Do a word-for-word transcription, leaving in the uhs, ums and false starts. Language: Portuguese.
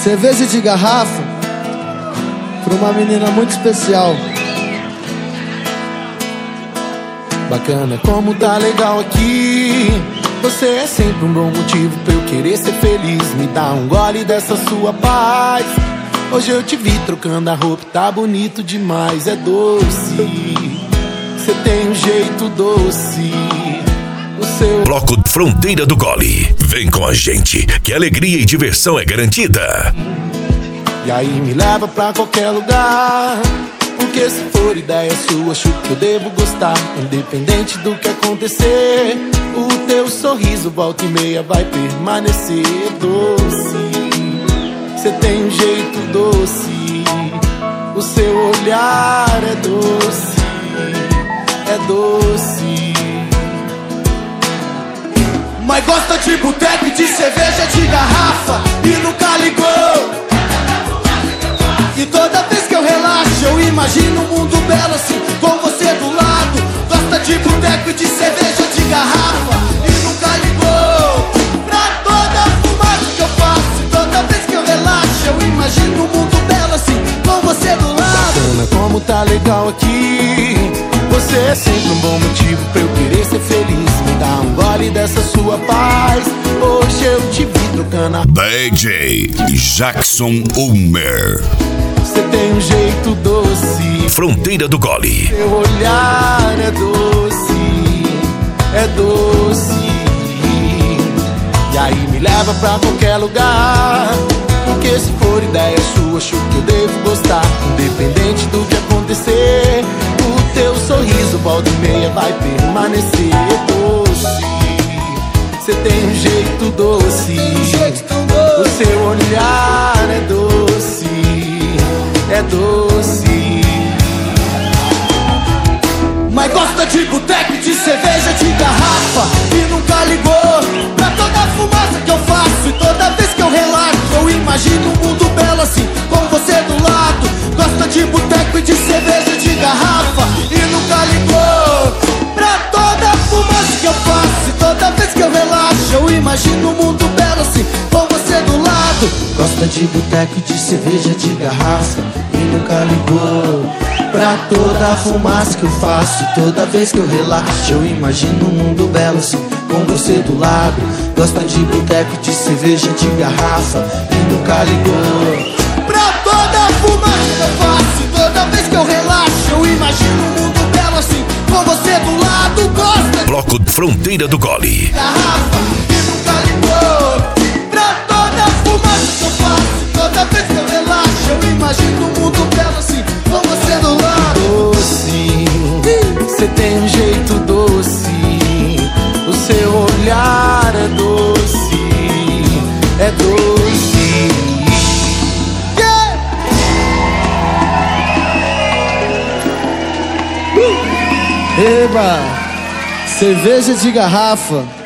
Cerveja de garrafa pra uma menina muito especial. Bacana como tá legal aqui. Você é sempre um bom motivo pra eu querer ser feliz. Me dá um gole dessa sua paz. Hoje eu te vi trocando a roupa, tá bonito demais. É doce, você tem um jeito doce. O seu Bloco Fronteira do Gole. Vem com a gente, que alegria e diversão é garantida. E aí me leva pra qualquer lugar, porque se for ideia sua, acho que eu devo gostar. Independente do que acontecer, o teu sorriso volta e meia vai permanecer doce. Você tem um jeito doce, o seu olhar é doce, é doce. Mas gosta de boteco e de cerveja de garrafa e nunca ligou. E toda vez que eu relaxo eu imagino um mundo belo assim, com você do lado. Gosta de boteco e de cerveja de garrafa e nunca ligou pra toda a fumaça que eu faço. E toda vez que eu relaxo eu imagino um mundo belo assim, com você do lado. Bacana como tá legal aqui. Você é sempre um bom motivo pra eu querer ser feliz. Me dá um gole dessa sua paz. Hoje eu te vi trocando a... D J Jackson Ulmer. Você tem um jeito doce. Fronteira do Gole. Seu olhar é doce, é doce. E aí me leva pra qualquer lugar, porque se for ideia sua, acho que eu devo gostar. Independente do que acontecer, o teu sorriso volta e meia vai permanecer doce. Você tem um jeito doce, o seu olhar é doce, é doce. Mas gosta de boteco e de cerveja de garrafa e nunca ligou pra toda a fumaça que eu faço. E toda vez que eu relaxo eu imagino um mundo belo assim, com você do lado. Gosta de boteco e de cerveja de garrafa e nunca ligou pra toda a fumaça que eu faço. E toda vez que eu relaxo eu imagino um mundo belo assim, com você do lado. Gosta de boteco e de cerveja de garrafa e nunca ligou pra toda a fumaça que eu faço. Toda vez que eu relaxo eu imagino um mundo belo assim, com você do lado. Gosta de boteco e de cerveja de garrafa e nunca ligou pra toda a fumaça que eu faço. Toda vez que eu relaxo eu imagino um mundo belo assim, com você do lado. Gosta Bloco Fronteira do Gole. garrafa e nunca ligou pra toda a fumaça que eu faço. Toda vez que eu relaxo eu imagino um mundo belo assim, com você do lado. Doce, você tem um jeito doce, o seu olhar é doce, é doce. Yeah! Eba! Cerveja de garrafa